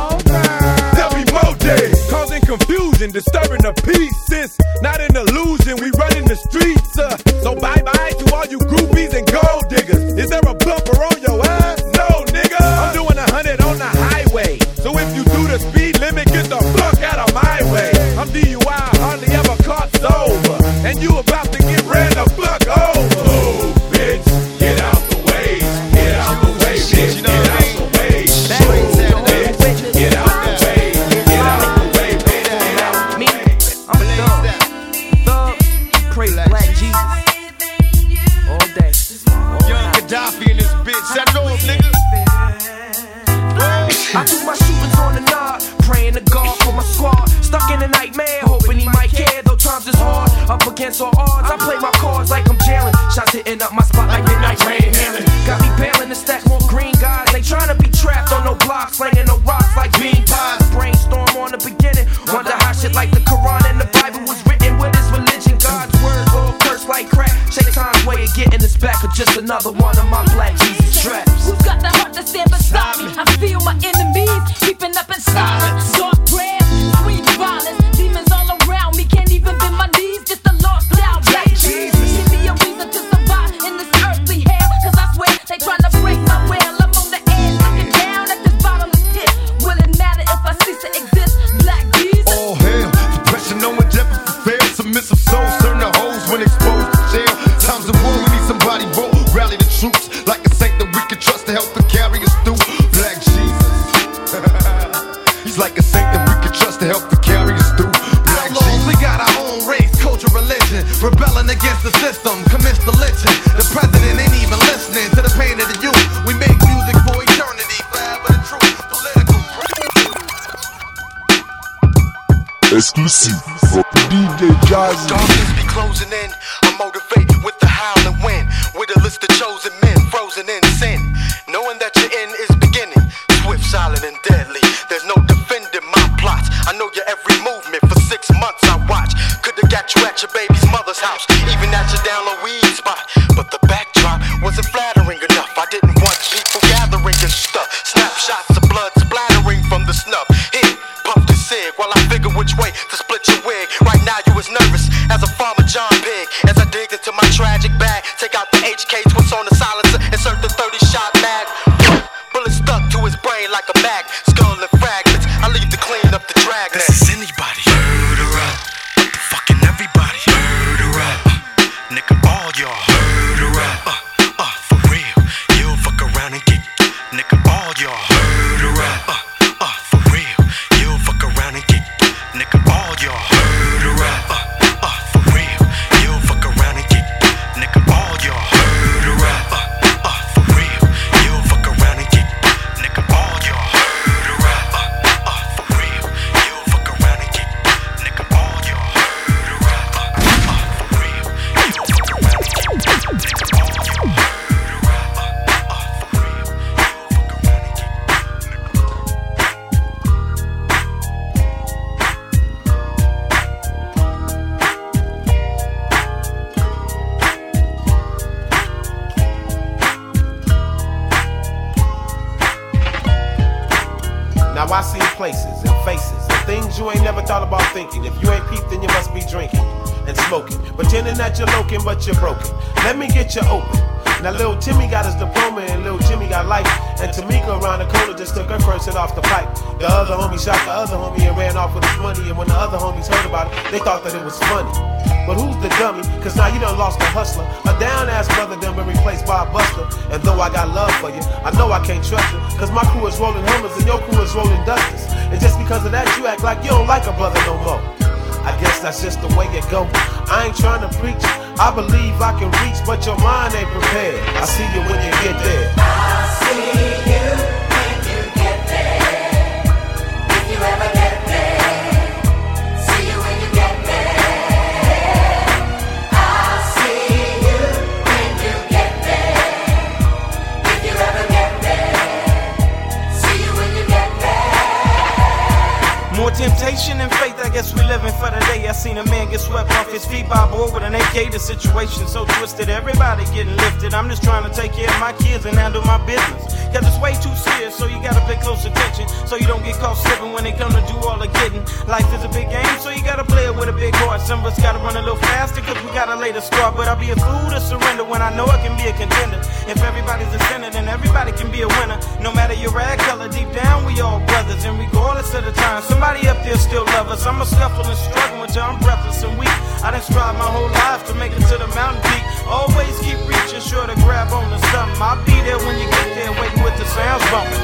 there'll be more days, causing confusion, disturbing the peace. Since not an illusion, we running the streets. Uh, so bye bye to all you groupies and gold diggers. Is there a bumper on your ass? No, nigga. I'm doing a hundred on the highway. So if you do the speed limit, get the fuck out of my way. I'm D U I, hardly ever caught sober, and you about to get ran the fuck over. Oh, bitch, get out the way, get out the way, bitch, get out the way. Oh, bitch, get out the way, get out the way, bitch, get out the way. I'm a thug, thug, praise Black Jesus all day. Young Gaddafi in this bitch, I know him, nigga. I do my shootings on the nod, praying to God for my squad. Stuck in a nightmare, hoping he might care, though times is hard. Up against all odds, I play my cards like I'm Jalen. Shots hitting up my spot like midnight rain hailing. Got me bailing to stack more green guys. They trying to be trapped on no blocks, slanging no rocks like bean pies. Brainstorm on the beginning, wonder how shit like the Quran and the Bible was written. What is religion? God's word, all cursed like crack. Shaitan's way of getting us back for just another one of my Black Jesus traps. Who's got the heart to stand beside me? I feel my enemies creeping up inside. Dark prayers, sweet violence, demons all around me. Can't even bend my knees, just a lost doubt. Black Jesus, give me a reason to survive in this earthly hell. Cause I swear they tryna break my will. I'm on the edge, looking down at this bottomless pit. Will it matter if I cease to exist? Black Jesus. All hell, depression, no endeavor for fail. Submissive souls turn to hoes when exposed to jail. Times of war, we need somebody roll, rally the troops like a saint that we can trust to help to carry us through. Black Jesus. He's like a saint that we can trust to help to carry us through. Black Outlaws, Jesus. we got our own race, culture, religion. Rebelling against the system, commence the lynching. The president ain't even listening to the pain of the youth. We make music for eternity, forever the truth. Political. Exclusive for D J Jazzy. Darkness be closing in. I'm motivated with the howling wind, with a list of chosen men, frozen in sin. Knowing that your end is beginning, swift, silent, and deadly. There's no defending my plots. I know your every movement. For six months I watch. Could've got you at your baby's mother's house, even at your down low weed spot. But the backdrop wasn't flattering enough. I didn't want people gathering and stuff. Snapshots of blood splattering from the snuff. Here, puff the cig while I figure which way to split your wig. Right now you as nervous as a farmer John Pig. As I dig into my tragic bag, take out the H K, twist on the silencer, insert the thirty shot mag. Bullet stuck to his brain like a mag. Skull and fragments, I leave to clean up the dragnet. This is anybody. Murderer. Fucking everybody. Murderer. Nigga, all y'all. Murderer. Uh, uh, for real. You'll fuck around and get. Nigga, all y'all. Murderer. Uh, uh, for real. You'll fuck around and get. Nigga, all y'all. Murderer. Uh, uh, for real. You'll fuck around and get. Nigga, all y'all. Murderer. Uh, uh, for real. You'll fuck around and get. Nigga, all y'all. Murderer. Uh, uh, for real. You'll fuck around and get. Nigga, all y'all. Murderer. Uh, uh, for real. You'll fuck around and get. Nigga, all y'all. Murderer. Uh, uh, for real. You'll fuck around and get. Now I see places and faces and things you ain't never thought about thinking. If you ain't peeped, then you must be drinking and smoking, pretending that you're looking, but you're broken. Let me get you open. Now little Timmy got his diploma and little Jimmy got life. And Tamika around the corner just took her first hit off the pipe. The other homie shot the other homie and ran off with his money. And when the other homies heard about it, they thought that it was funny. But who's the dummy? Cause now you done lost a hustler. A down ass brother done been replaced by a buster. And though I got love for you, I know I can't trust you. Cause my crew is rolling Hummers and your crew is rolling Dusters. And just because of that you act like you don't like a brother no more. I guess that's just the way it go. I ain't trying to preach, I believe I can reach, but your mind ain't prepared. I see you when you get there. I see you when you get there. If you ever get there, see you when you get there. I see you when you get there. If you ever get there, see you when you get there. More temptation and faith, I guess we living for the day. I seen a man get swept off his feet by a boy with an A K. The situation so twisted, everybody getting lifted. I'm just trying to take care of my kids and handle my business. Cause it's way too serious, so you gotta pay close attention, so you don't get caught slipping when they come to do all the getting. Life is a big game, so you gotta play it with a big heart. Some of us gotta run a little faster, cause we gotta lay the start. But I'll be a fool to surrender when I know I can be a contender. If everybody's a sinner, then everybody can be a winner. No matter your rag color, deep down we all brothers. And regardless of the time, somebody up there still love us. I'm a scuffle and struggle until I'm breathless and weak. I done strive my whole life to make it to the mountain peak. Always keep reaching, sure to grab on to something. I'll be there when you get there, waiting with the sounds bumping.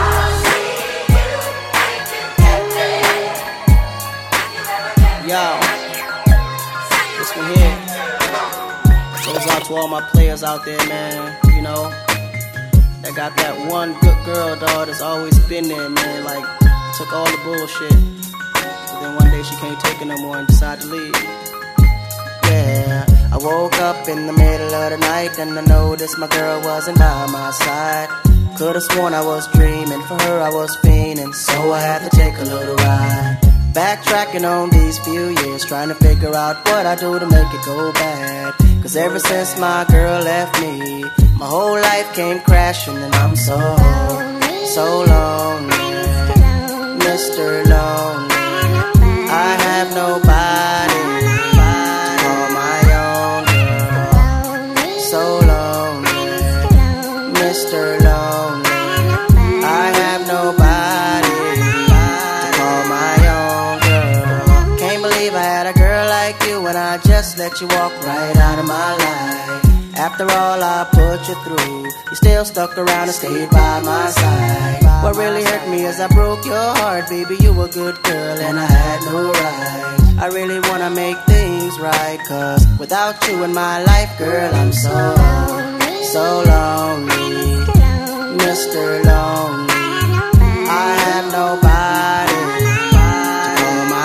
Yo, this one here goes out to all my players out there, man. You know, that got that one good girl, dog, that's always been there, man. Like, took all the bullshit, but then one day she can't take it no more and decided to leave. Yeah, I woke up in the middle of the night and I noticed my girl wasn't by my side. Could've sworn I was dreaming, for her I was fiending, so I had to take a little ride. Backtracking on these few years, trying to figure out what I do to make it go bad. Cause ever since my girl left me, my whole life came crashing and I'm so, so lonely, Mister Lonely. I have nobody to call my own girl. So lonely, Mister Lonely. I have nobody to call my own girl. Can't believe I had a girl like you and I just let you walk right out of my life. After all I put you through, you still stuck around and stayed by my side. What really hurt me is I broke your heart, baby. You were a good girl and I had no right. I really wanna make things right, cause without you in my life, girl, I'm so, so lonely, Mister Lonely. I have nobody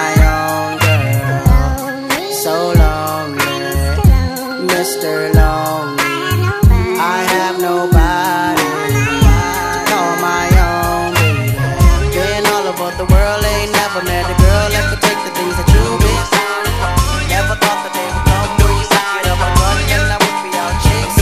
to call my own girl. So lonely, Mister Lonely. she's a true bitch. Never thought the day would come when you suck it up and run, and I would be out chicks.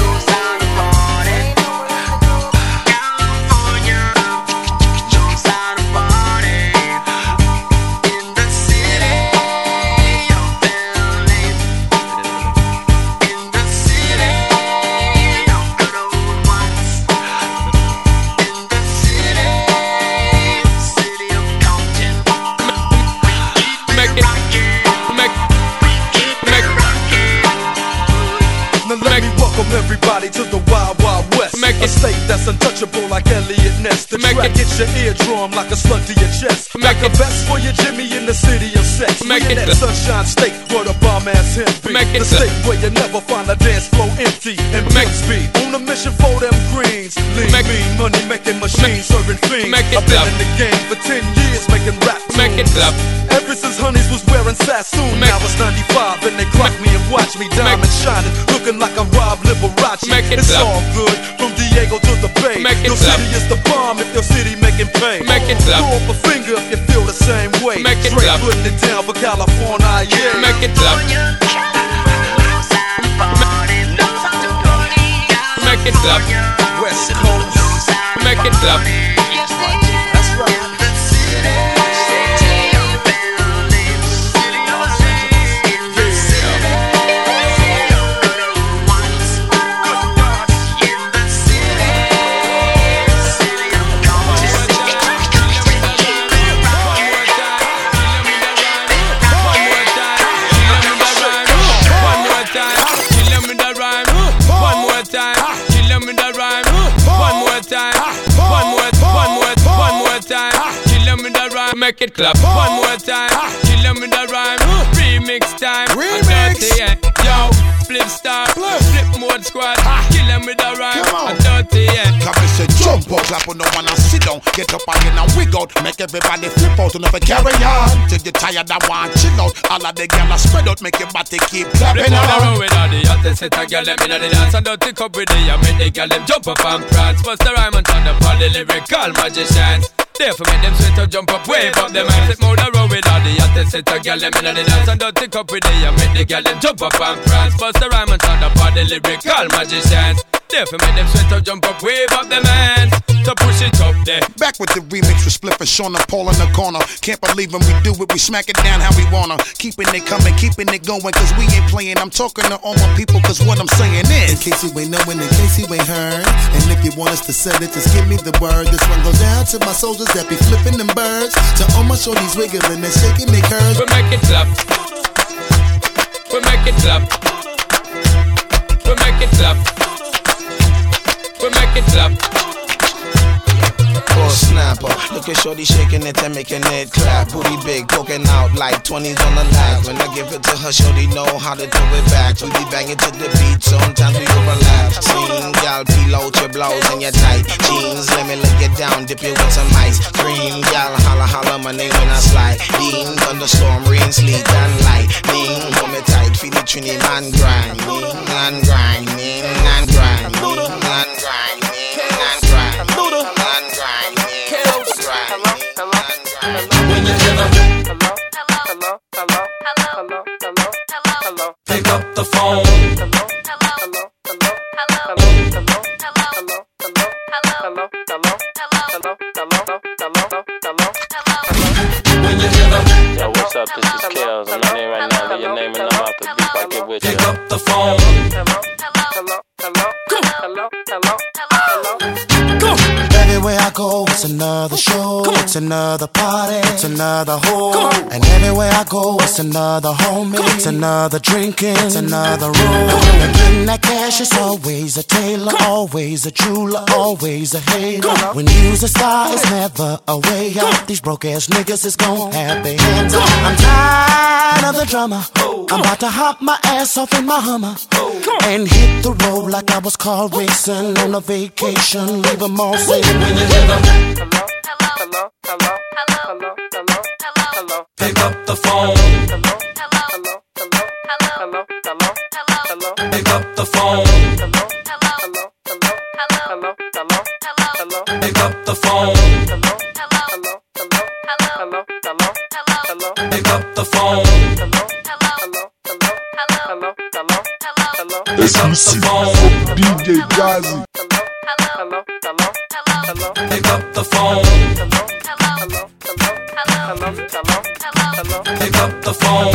Everybody to the Wild Wild West. Make a state that's untouchable like Elliot Ness. The Make track it hits your eardrum like a slug to your chest. Make a vest for your Jimmy in the city of sex. Make it that sunshine state where the bomb ass him be. Make it the state where you never find a dance floor empty and pimp speed. On a mission for them greens. Lean, mean, money making machines serving fiends. Make it I've been in the game for ten years making rap tunes. Make it up. Ever since Honeys was wearing Sassoon. Now it's ninety-five and they clock me and watch me diamond shining, looking like I'm Rob Liberace. It it's up. All good from Diego to the Bay. Make your city up. Is the bomb if your city making pain. Make it Throw up. up a finger if you feel the same way. Make it Straight up. Putting it down for California, yeah. Make it up. Make it up. West Coast. Make it up. That's right. Make it clap one more time. Kill 'em with the rhyme. Remix time. Remix. Yeah. Yo, flip star, flip, flip mode squad. Kill 'em with the rhyme. I'm dirty, yeah. Come and say jump up, clap on the one and sit down. Get up again and wig out. Make everybody flip out and never carry on. Till you tired and want chill out. All of the gyal spread out, make your body keep clapping on. Flip on the road with all the hottest set of gyal them inna the dance and dirty cup with the and make the gyal them jump up and prance. Bust the rhyme and turn up all the lyrical magicians. Therefore make them sweat to jump up, wave up them hands. Flip more the road with all the hottest set of gyal them inna the dance and dirty cup with the and make the gyal them jump up and prance. Bust the rhyme and turn up all the lyrical magicians. Therefore make them sweat to jump up, wave up them hands. To push it up there. Back with the remix with Spliff and Sean and Paul in the corner. Can't believe when we do it, we smack it down how we wanna. Keeping it coming, keeping it going, cause we ain't playing. I'm talking to all my people, cause what I'm saying is, in case you ain't knowing, in case you ain't heard, and if you want us to sell it, just give me the word. This one goes down to my soldiers that be flipping them birds, to all my shorties wiggling and shaking their curves. We make it clap. We make it clap. We make it clap. We make it clap. Or snapper, look at shorty shaking it and making it clap. Booty big, poking out like twenties on the lap. When I give it to her, shorty know how to throw it back. We be banging to the beat, sometimes we overlap. Sing, y'all peel out your blouse and your tight jeans. Let me look it down, dip it with some ice cream. Y'all holla holla my name when I slide. Dean, thunderstorm, rain, sleet and light. Ding, hold me tight, feel the trini man grind. Man grind, man grind, man grind. When you hear the hello, hello, hello, hello, hello, hello, hello, pick up the phone. Hello, hello, hello, hello, hello, hello, hello, hello, hello, hello, hello, hello, hello, hello. When you hear the yo, what's up? This is Kels. I'm not in right now. Leave your name and I'm out the beat. I get with you. Pick up the phone. Hello, hello, hello, hello, hello, hello. Everywhere I go, it's another show, it's another party, it's another whore. And everywhere I go, it's another homie, it's another drinking, it's another room. And getting that cash is always a tailor, always a jeweler, always a hater. When you's a star, it's never a way out. These broke ass niggas is gon' have their hands up. I'm tired of the drama. I'm about to hop my ass off in my Hummer and hit the road like I was car racing on a vacation. Leave them all safe. When you hear the hello, hello, hello, hello, hello, hello, hello, pick up the phone. Hello, hello, hello, hello, hello, hello, pick up the phone. Hello, hello, hello, hello, hello, hello, pick up the phone. Hello, hello, hello, hello, hello, hello, pick up the the phone. Exclusive for D J Jazzy. Pick up the phone. Pick up the phone.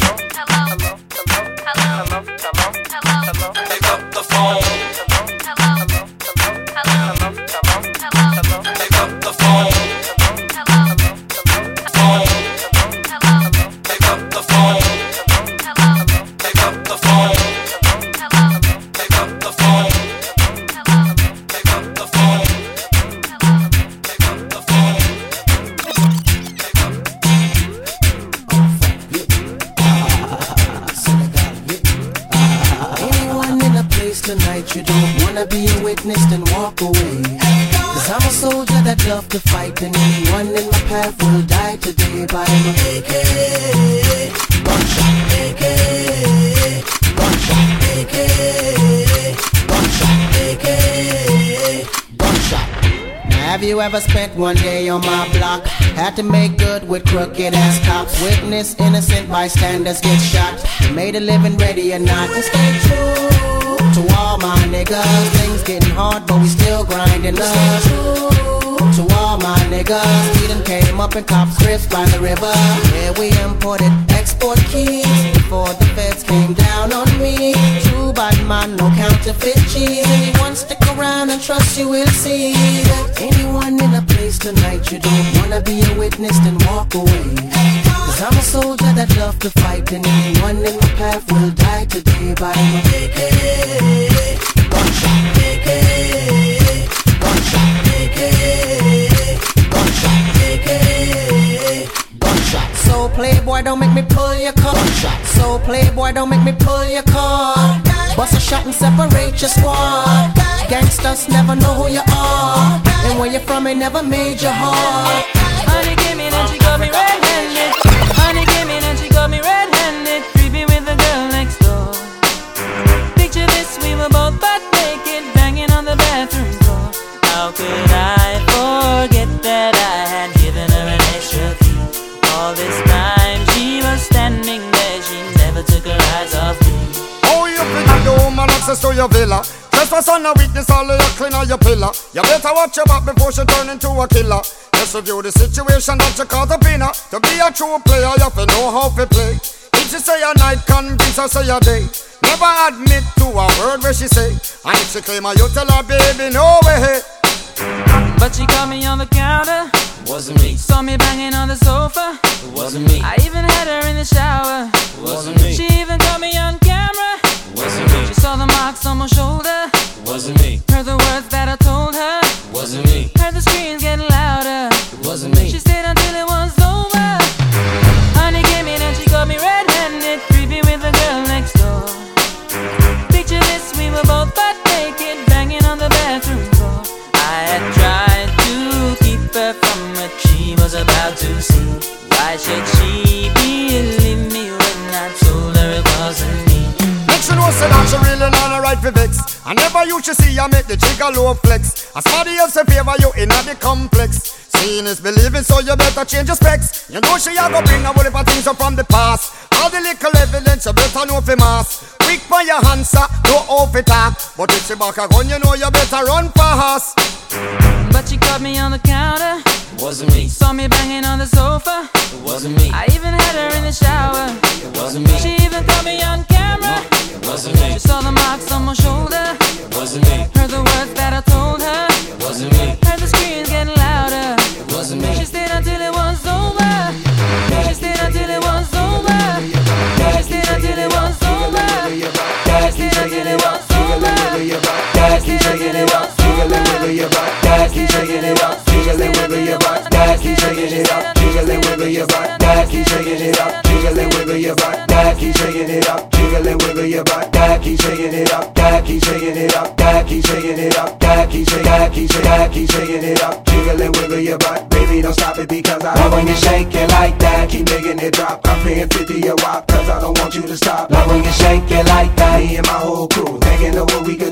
Pick up the phone. Pick up the phone. Phone. Pick up the phone. Pick up the phone. Pick up the phone. Pick up the phone. Pick up the phone. Anyone in a place tonight you don't wanna be a witness, then walk away. Cause I'm a soldier that love to fight, and anyone in my path will die today by my A K. Gunshot, A K. Gunshot, A K. Gunshot, A K. Gunshot. Have you ever spent one day on my block? Had to make good with crooked ass cops. Witness innocent bystanders get shot. Made a living ready or not to stay true to all my niggas. Things getting hard but we still grinding up. To all my niggas, we done came up in cop scripts by the river. Yeah, we imported export keys before the feds came down on me. True bad man, no counterfeit cheese. Anyone stick around and trust you will see that anyone in a place tonight you don't wanna be a witness, then walk away. Cause I'm a soldier that love to fight, and anyone in my path will die today by my A K. Gunshot, A K. Gunshot, A K. Gunshot, A K. Gunshot. So playboy, don't make me pull your car. Gunshot. So playboy, don't make me pull your car. Bust a shot and separate your squad. Gangsters never know who you are, and where you're from ain't never made your heart. Honey came in and she got me red-handed. Honey came in and she got me red-handed. Creepy with the girl next door. Picture this, we were both butt naked, banging on the bathroom floor. How could I forget that I had given her an extra key? All this time she was standing there, she never took her eyes off me. Oh, you think I do woman access to your villa? Trespass on a weakness, all of your clean on your pillar. You better watch your back before she turn into a killer. Let's review the situation that you caught up in her. To be a true player, you have to know how to play. If she say a night, convince her say a day. Never admit to a word where she say. And if she claim her, you tell her, baby, no way. But she caught me on the counter. Wasn't me. Saw me banging on the sofa. It wasn't me. I even had her in the shower. It wasn't me. She even caught me on camera. It wasn't me. She saw the marks on my shoulder. It wasn't me. Heard the words that I told her. It wasn't me. Heard the screams getting louder. It wasn't me. She stayed until it was over. Honey came in and she got me red-handed, creepy with the girl next door. Picture this, we were both butt naked, banging on the bathroom floor. I had tried to keep her from what she was about to see. Why should she believe me when I told her it wasn't me? Make she know say that she really not a right for vex. I never used to see you make the jigger low flex. As somebody else in favor you in the complex. Seeing is believing, so you better change your specs. You know she a go bring a whole heap of things up from the past. All the little evidence you better know for mass. Quick for your answer, no off it talk. But if she back a gun, you know you better run fast. But she caught me on the counter. It wasn't me. Saw me banging on the sofa. It wasn't me. I even had her in the shower. It wasn't me. She even caught me on camera. It wasn't me. She saw the marks on my shoulder. It wasn't me. Heard the words that I told her. It wasn't me. Heard the screams getting louder. It wasn't me. She stayed until it was over. She stayed until it was over. She stayed until it was over. She stayed until it was over. She stayed until it was over. Keep shaking it up, jiggle and wiggle your butt. Dad, keep shaking it up, jiggle and wiggle your butt. Dad, keep shaking it up, jiggle and wiggle your butt. Dad, keep shaking it up, jiggle and wiggle your butt. Dad, keep shaking it up, dad, keep shaking it up, dad, keep shaking it up, dad, keep shaking, dad, keep shaking, dad, keep shaking it up, jiggle and wiggle your butt. Baby, don't stop it because I love when you shake it like that. Keep making it drop. I'm paying fifty a wop cause I don't want you to stop. Love when you shake it like that. Me and my whole crew thinking of what we could do. If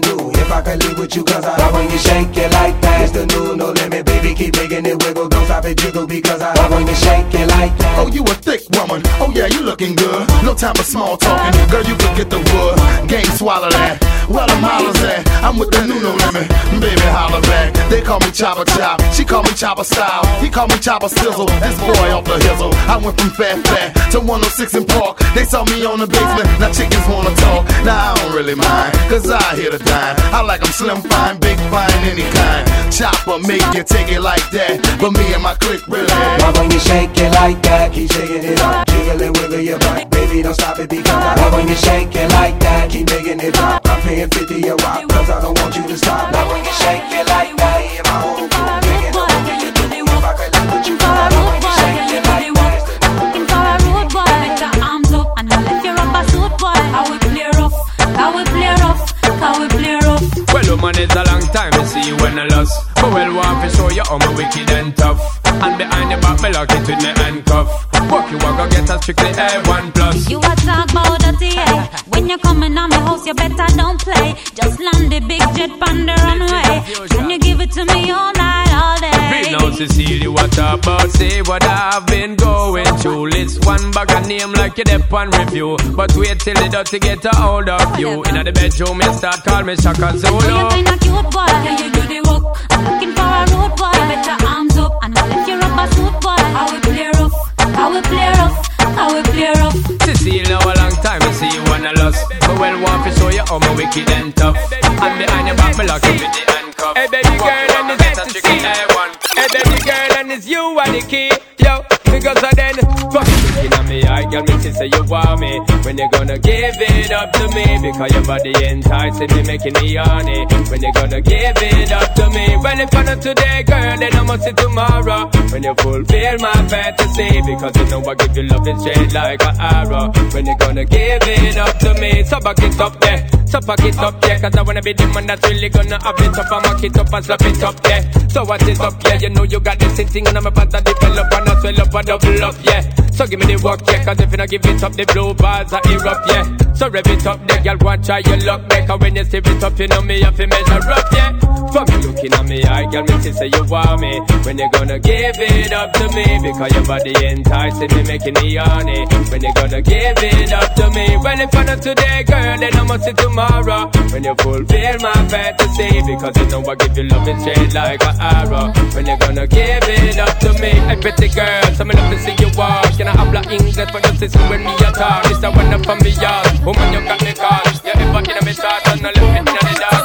if I could live with you, cause I love when you shake it like that. It's the new no limit, baby, keep making it wiggle. Don't stop it, jiggle, because I love when you shake it like that. Oh, you a thick woman, oh yeah, you looking good. No time for small talking, girl, you can get the wood. Game swallow that, where the miles at? I'm with the new no limit, baby, holler back. They call me Chopper Chop, she call me Chopper Style. He call me Chopper Sizzle, this boy off the hizzle. I went from Fat Fat to one oh six in Park. They saw me on the basement, now chickens wanna talk. Now I don't really mind, cause I hit a dime. I like them slim, fine, big, fine, any kind. Chopper make you take it like that, but me and my clique really. Love when you shake it like that, keep shaking it up, jiggle and wiggle your butt. Baby, don't stop it because I love when you shake it like that, keep making it drop. I'm paying fifty a rock, cause I don't want you to stop. Love when you shake it like that, yeah, my whole crew making it up. If I could live with you, cause I love when you shake it like that. Looking for a road boy, better arms up and I'll let you rub a suit boy. I will play rough, I will play rough, I will play rough. Well, woman, it's a long time to see you when I lost. But well, want to show you how my wicked and tough. And behind your back, me lock it with me handcuff. Walk you walk, go get a strictly A one plus. You a talk about dirty, eh? When you coming on my house, you better don't play. Just land the big jet on the runway. Can you give it to me all night, all day? Read now, Cecilia, what about? Say what I've been going through. List one bag of name like you dep on review. But wait till the dirty get a hold of you. In the bedroom, you start call me Shaka Zulu. You kinda cute boy, can you do the work? I'm looking for a road boy, better arms up and I'll let you rub a suit boy. I will play rough, I will play rough, I will play rough. Cecilia, a long time to see you when I lost. But well, want to show you how my wicked and tough. And behind your back, me lock it with the handcuff. Hey baby girl, and it's ecstasy. Hey baby girl, and it's you are the key. Yo, because I then fuck looking at me, I got me to say you want me. When you gonna give it up to me? Because your body enticing me, making me horny. When you gonna give it up to me? Well, if I not today, girl, then I must see tomorrow. When you fulfill my fantasy, because you know I give you love and straight like an arrow. When you gonna give it up to me? So back it up there, so pack it up there. Cause I wanna be the man that's really gonna have it up and mock it up and slap it up there. So what is up, yeah? You know you got this thing and I'm about to develop and I swell up and double up, yeah. So give me the work, yeah. Cause if you not give it up, the blue bars are erupt, yeah. So rev it up, there, girl, go and try your luck, back. Cause when you stir it up, you know me have to measure up, yeah. From you looking at me, I girl, me to say you want me. When you gonna give it up to me? Because your body enticing me, making me horny. When you gonna give it up to me? Well, if I not today, girl, then I must see tomorrow. When you fulfill my fantasy, because you know I give you love and straight like an arrow. When you gonna give it up to me? Hey, pretty girl, so me love to see you walk. Can I habla English, but just listen when me a talk. This a one up from me yard. Woman, you got me call. You ever in me thoughts and I left it in the dark.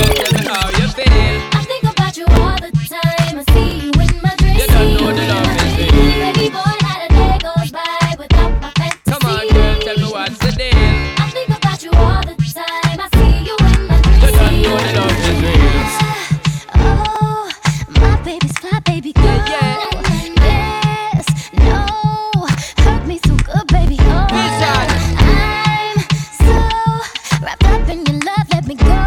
How you feel? I think about you all the time. I see you in my dreams. You don't know the love is real. Baby boy, not a day goes by without my fantasy. Come on, girl, tell me what's the deal. I think about you all the time. I see you in my dreams. You don't know the love is real. Oh, my baby's fly, baby girl. Yeah, yeah. Yes, no, hurt me so good, baby. Oh, I'm so wrapped up in your love. Let me go.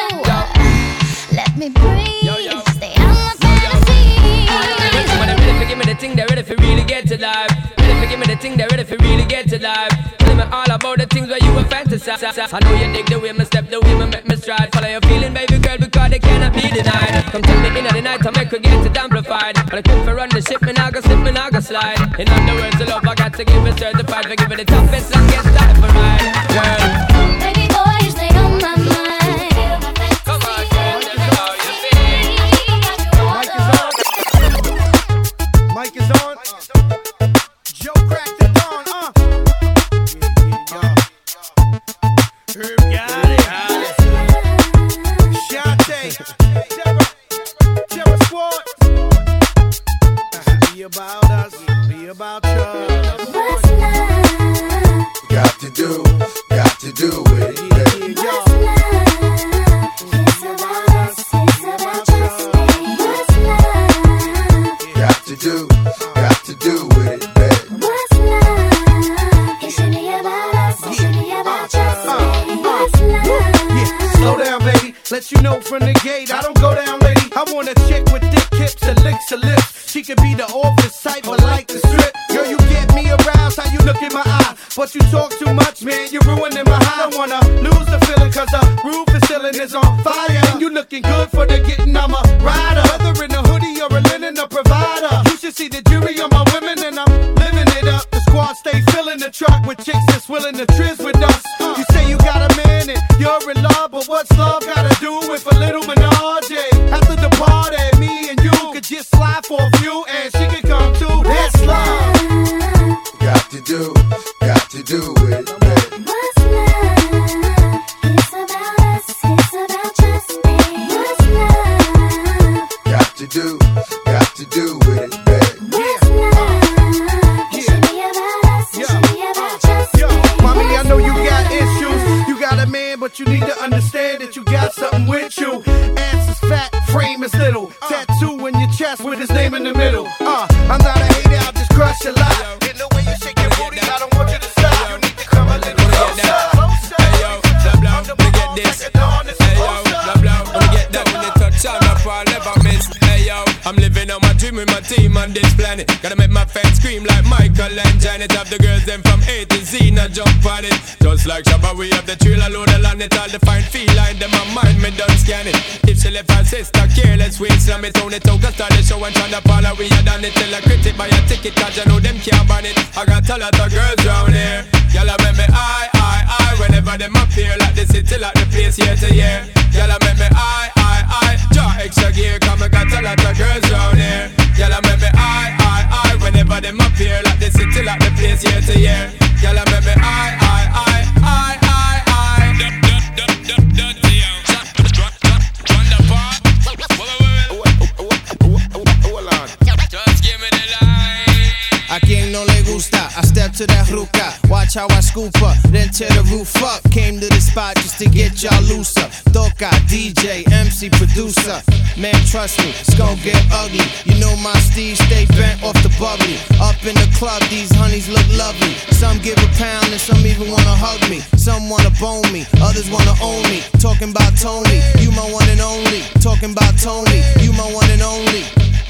Let me breathe. Yo, yo. Stay on my fantasy. When they're ready for give me the thing, they're ready for really get to life. Ready for give me the thing, they're ready for really get to life. Tell me all about the things where you were fantasize. I know you dig the way me step, the way me make me stride. Follow your feeling, baby girl, because they cannot be denied. Come take me in at the night, I make her get it amplified. But I quit for run the ship, me now go slip, me now go slide. In other words, the love I got to give it certified. For giving the toughest, longest life for ride. Girl, Baby boy, you stay on my mind. come on, girl, tell me how you feel. Mic is on. Joe cracked the dawn, uh. Herb got it. Shante. Terror. Terror Squad. Be about us. Be about us. What's love? Got to do, got to do with it. Yeah, What's love? It's about us. It's about just me. What's love? Got to do, got to do with it, baby. What's love? It should be about us. It should be about just me. What's love? yeah. Slow down, baby. Let you know from the gate. I don't go down, lady. I want a chick with thick hips and licks her lips. She could be the office type, but like the strip. Girl, you get me aroused. How you look in my eye? But you talk too much, man. You're ruining my high. I don't wanna lose the feeling. cause the roof is ceiling is on fire. And you looking good for the getting, I'm a rider. Whether in a hoodie or a linen, a provider. You should see the jury on my women and I'm living it up. The squad stay filling the truck with chicks that's willing to trizz with us. You say you got a man and you're in love, but what's love gotta do with a little menage? After the party, me and you could just slide for a few and she could come too. That's love. Got to do, got to do it, babe. What's love? It's about us, it's about just me. What's love? Got to do, got to do with it, babe. What's love? It should be about us, it should be about just Yo, me. mommy, I know you got issues. You got a man, but you need to understand that you got something with you. Ass is fat, frame is little. Tattoo in your chest with his name in the middle. Uh, I'm not a hater, I'll just crush your life. In the way you shake your booty, I don't want you to stop. You need to come a little closer. Hey yo, blah blah, let me get this. Hey yo, blah blah, let me get that. When they touch on my fall, never miss. Hey yo, I'm living on my dream with my team on this planet. Gotta make my fans scream like Michael and Janet. Have the girls them from A to Z, now jump on it. Just like Shabba, we have the trailer loaded on it. All the fine feline, them my mind, me done scan it. If she left her sister careless, we slam it on it out. Cause start the show and tryna follow, we had done it. Till I critic buy a ticket, cause you know them can't ban it. I got a lot of girls round here. Y'all make me I, I, I. Whenever them appear like the city, like the place year to year. Y'all make me I, I, I. Draw extra gear, cause I got a lot of girls round here. Y'all make me I, I, I. Whenever them appear like the city, like the place year to year. Y'all make me I, I, I, I, I, I. Just give me the line. A quien no le gusta, I step to that ruca. Watch how I scoop up, then tear the roof up. Came to the spot just to get y'all looser. Toca, D J, M C, producer. Man, trust me, it's gon' get ugly. You know my Steve stay bent off the bubbly. Up in the club, these honeys look lovely. Some give a pound and some even wanna hug me. Some wanna bone me, others wanna own me. Talking about Tony, you my one and only. Talking about Tony, you my one and only.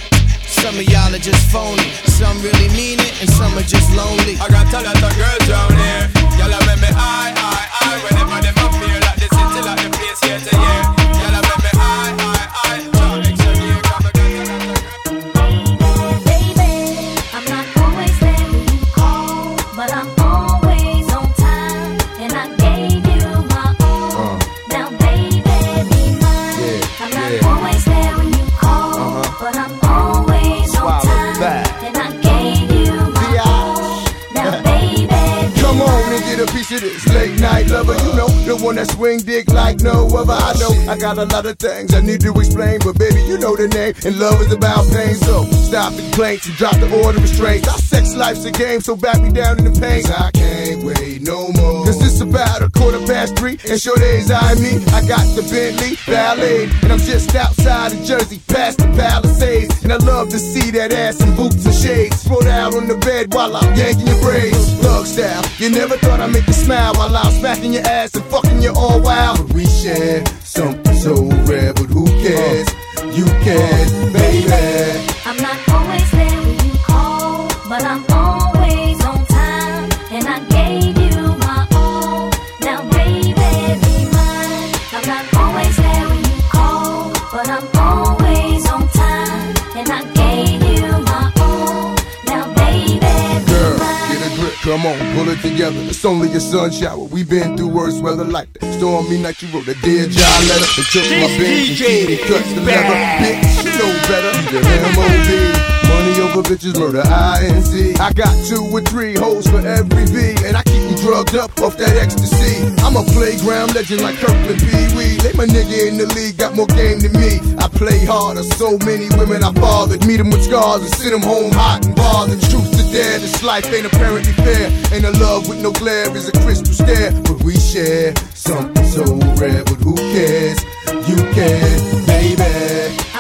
Some of y'all are just phony. Some really mean it, and some are just lonely. I got a lot of girls round here. Y'all make me I, I, I. Whenever them appear like the city, like the place year to year. Y'all make me I, I, I. Draw extra gear, cause I got a lot of girls. Baby, I'm not always there when you call, but I'm always on time, and I gave you my all. Now, baby, be mine. I'm not always there when you call, but I'm always on time, and I gave you my all. Now, baby, be Come on and get a piece of this late night lover. You know, the one that swing dick like no other. I know I got a lot of things I need to explain, but baby, you know the name, and love is about pain. So stop the complaints and drop the order of restraints. Our sex life's a game, so back me down in the pain. I can't wait no more. Cause it's about a quarter past three, and sure days I me. I got the Bentley Ballet, and I'm just outside of Jersey, past the Palisades. And I love to see that ass in boots and shades. Throw out on the bed while I'm yanking your braids. Thug style, you never thought I'd make you smile while I'm smacking your ass and fucking you all wild. But we share something so rare, but who cares? You can, baby. I'm not always there when you call, but I'm always on time, and I gave you my all. Now, baby, be mine. I'm not always there when you call, but I'm always on time, and I gave you my all. Now, baby, be Girl, mine. get a grip, come on, pull it together. It's only a sun shower. We've been through worse weather like that. Stormy night, you wrote a dear John letter and took my bench and key and cut the leather. Bitch, you know better. You the M O B. Money over bitches, murder, I N C. I got two or three hoes for every V, and I keep you drugged up off that ecstasy. I'm a playground legend like Kirkland Pee Wee. They my nigga in the league, got more game than me. I play harder, so many women I fathered. Meet them with scars and send them home hot and bothered. Truth to dare, this life ain't apparently fair. Ain't a love with no glare, is a crystal stare. But we share something so rare, but who cares? You can, baby.